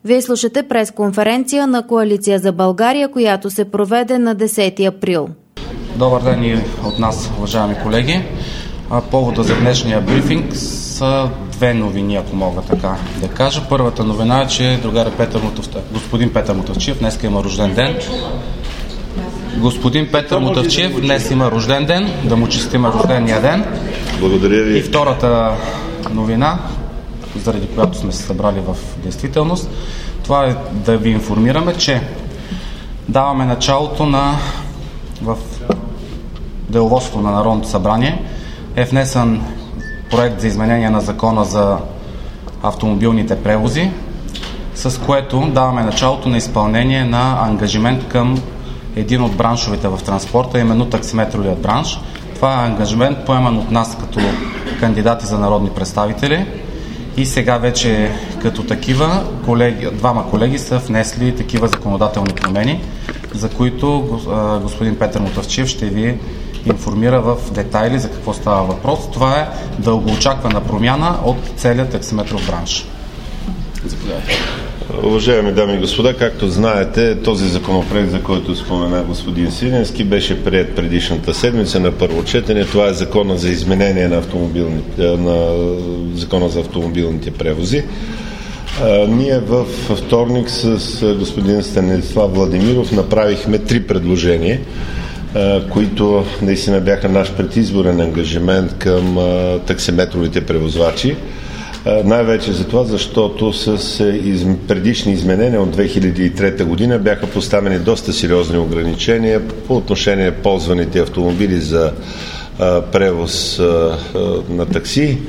Вие слушате пресконференция на Коалиция за България, която се проведе на 10 април. Добър ден и от нас, уважаеми колеги. Повода за днешния брифинг са две новини, ако мога така да кажа. Първата новина е, че господин Петър Мутафчиев днес има рожден ден. Господин Петър Мутафчиев днес има рожден ден, да му честим рождения ден. Благодаря ви. И втората новина, заради която сме се събрали в действителност, това е да ви информираме, че даваме началото в деловодството на Народното събрание е внесен проект за изменение на закона за автомобилните превози, с което даваме началото на изпълнение на ангажимент към един от браншовете в транспорта, именно таксиметровият бранш. Това е ангажимент, поеман от нас като кандидати за народни представители, и сега вече като такива двама колеги са внесли такива законодателни промени, за които господин Петър Мутафчиев ще ви информира в детайли за какво става въпрос. Това е дългоочаквана промяна от целия таксиметров бранш. Заповядайте. Уважаеми дами и господа, както знаете, този законопроект, за който спомена господин Свиленски, беше приет предишната седмица на първо четене. Това е закона за изменение на закона за автомобилните превози. Ние във вторник с господин Станислав Владимиров направихме 3 предложения, които наистина бяха наш предизборен ангажимент към таксиметровите превозвачи. Най-вече за това, защото с предишни изменения от 2003 година бяха поставени доста сериозни ограничения по отношение ползваните автомобили за превоз на такси,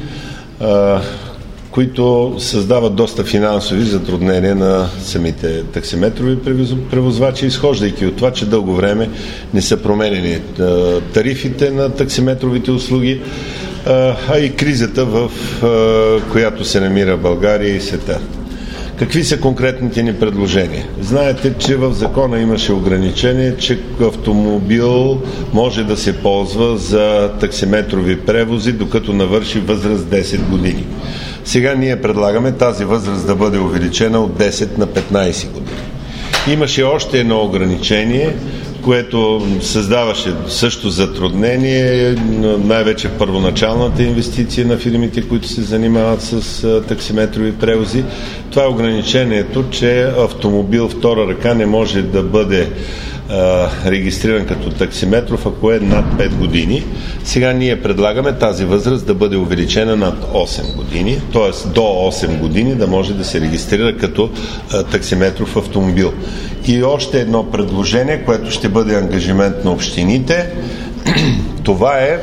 които създават доста финансови затруднения на самите таксиметрови превозвачи, изхождайки от това, че дълго време не са променени тарифите на таксиметровите услуги, а и кризата, в която се намира България и света. Какви са конкретните ни предложения? Знаете, че в закона имаше ограничение, че автомобил може да се ползва за таксиметрови превози, докато навърши възраст 10 години. Сега ние предлагаме тази възраст да бъде увеличена от 10 на 15 години. Имаше още едно ограничение, което създаваше също затруднение, най-вече първоначалната инвестиция на фирмите, които се занимават с таксиметрови превози. Това е ограничението, че автомобил втора ръка не може да бъде регистриран като таксиметров, ако е над 5 години. Сега ние предлагаме тази възраст да бъде увеличена над 8 години, т.е. до 8 години да може да се регистрира като таксиметров автомобил. И още едно предложение, което ще бъде ангажимент на общините. Това е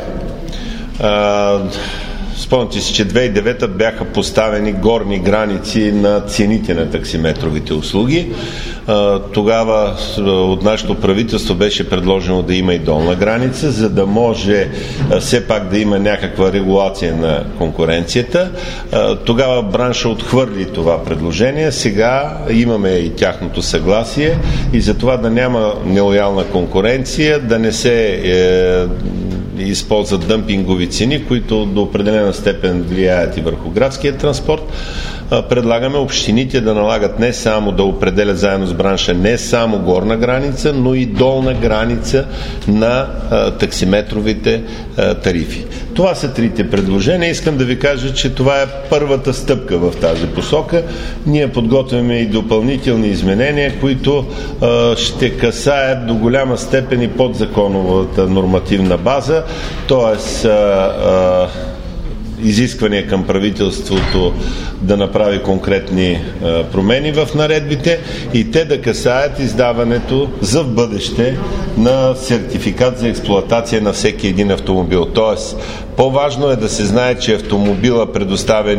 спомняте си, че 2009 бяха поставени горни граници на цените на таксиметровите услуги. Тогава от нашето правителство беше предложено да има и долна граница, за да може все пак да има някаква регулация на конкуренцията. Тогава бранша отхвърли това предложение. Сега имаме и тяхното съгласие, и за това да няма нелоялна конкуренция, да не се използват дъмпингови цени, които до определена степен влияят и върху градския транспорт. Предлагаме общините да налагат не само да определят заедно с бранша не само горна граница, но и долна граница на таксиметровите тарифи. Това са 3 предложения. Искам да ви кажа, че това е първата стъпка в тази посока. Ние подготвяме и допълнителни изменения, които ще касаят до голяма степен и подзаконовата нормативна база, т.е. изисквания към правителството да направи конкретни промени в наредбите и те да касаят издаването за в бъдеще на сертификат за експлоатация на всеки един автомобил. Тоест, по-важно е да се знае, че автомобила предоставя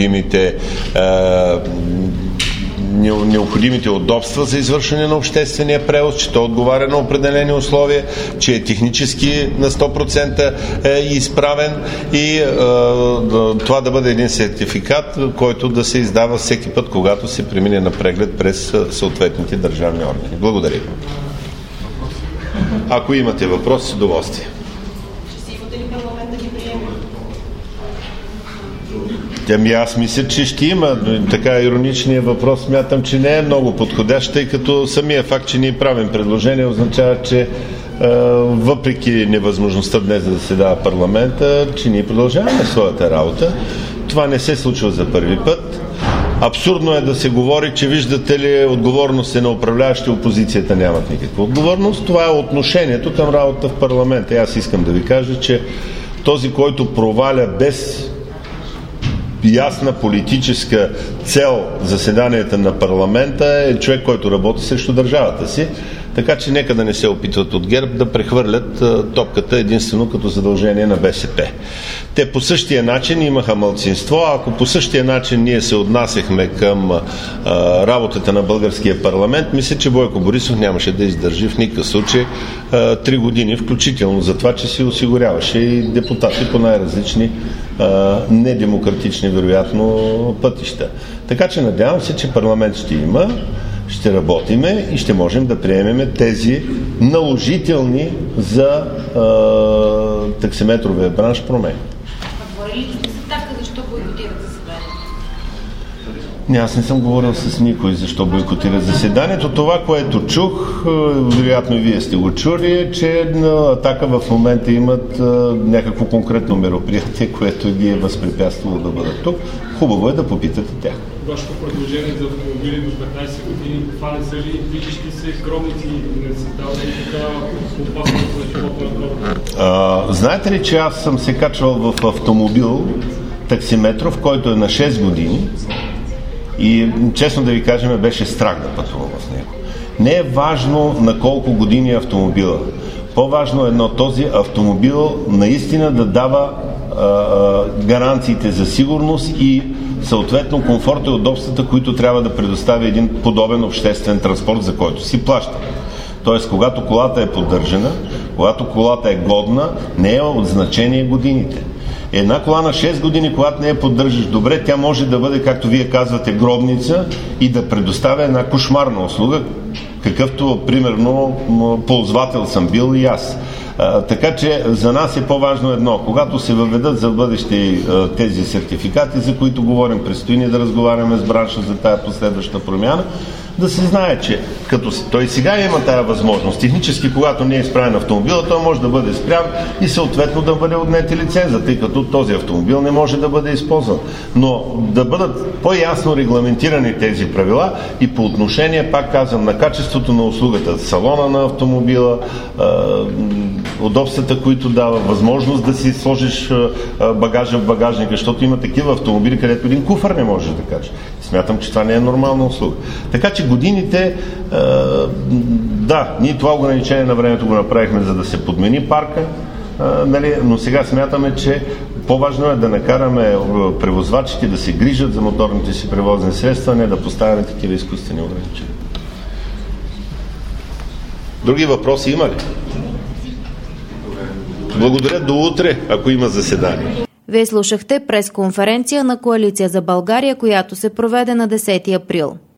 необходимите удобства за извършване на обществения превоз, че той отговаря на определени условия, че е технически на 100% изправен и това да бъде един сертификат, който да се издава всеки път, когато се премине на преглед през съответните държавни органи. Благодаря. Ако имате въпроси, с удоволствие. Аз мисля, че ще има. Така ироничният въпрос смятам, че не е много подходящ, тъй като самия факт, че ние правим предложение, означава, че въпреки невъзможността днес да заседава парламента, че ние продължаваме своята работа. Това не се случва за първи път. Абсурдно е да се говори, че виждате ли, отговорност е на управляващи, опозицията нямат никаква отговорност. Това е отношението към работа в парламента. Аз искам да ви кажа, че този, който проваля без ясна политическа цел заседанията на парламента, е човек, който работи срещу държавата си. Така че нека да не се опитват от ГЕРБ да прехвърлят топката единствено като задължение на БСП. Те по същия начин имаха малцинство, ако по същия начин ние се отнасяхме към работата на българския парламент, мисля, че Бойко Борисов нямаше да издържи в никакъв случай 3 години, включително за това, че си осигуряваше и депутати по най-различни недемократични, вероятно, пътища. Така че надявам се, че парламент ще има, ще работиме и ще можем да приемем тези наложителни за таксиметровия бранш промени. Говорили ли сте с ставка, защо бойкотират заседанието? Аз не съм говорил с никой защо бойкотира заседанието. Това, което чух, вероятно и вие сте го чули, е, че на Атака в момента имат някакво конкретно мероприятие, което ги е възпрепятствало да бъдат тук. Хубаво е да попитате тях. Вашето предложение за автомобили до 15 години, това не са ли движещи се гробници, не създава ли така опасност за живота на хората? Знаете ли, че аз съм се качвал в автомобил таксиметров, който е на 6 години и честно да ви кажем, беше страх да пътувам в него. Не е важно на колко години е автомобила. По-важно е едно, този автомобил наистина да дава гаранциите за сигурност и съответно комфорта и удобствата, които трябва да предоставя един подобен обществен транспорт, за който си плаща. Тоест, когато колата е поддържана, когато колата е годна, не е от значение годините. Една кола на 6 години, когато не я поддържаш добре, тя може да бъде, както вие казвате, гробница и да предоставя една кошмарна услуга, какъвто, примерно, ползвател съм бил и аз. Така че за нас е по-важно едно. Когато се въведат за бъдеще тези сертификати, за които говорим, предстои ни да разговаряме с бранша за тая последваща промяна, да се знае, че като той сега има тая възможност. Технически, когато не е изправен автомобила, той може да бъде спрян и съответно да бъде отнети лиценза, тъй като този автомобил не може да бъде използван. Но да бъдат по-ясно регламентирани тези правила и по отношение, пак казвам, на качеството на услугата, салона на автомобила, удобствата, които дава, възможност да си сложиш багажа в багажника, защото има такива автомобили, където един куфар не можеш да качиш. Смятам, че това не е нормална услуга. Така че годините, да, ние това ограничение на времето го направихме, за да се подмени парка, нали, но сега смятаме, че по-важно е да накараме превозвачите да се грижат за моторните си превозни средства, не да поставяме такива изкуствени ограничения. Други въпроси има ли? Благодаря, до утре, ако има заседание. Вие слушахте пресконференция на Коалиция за България, която се проведе на 10 април.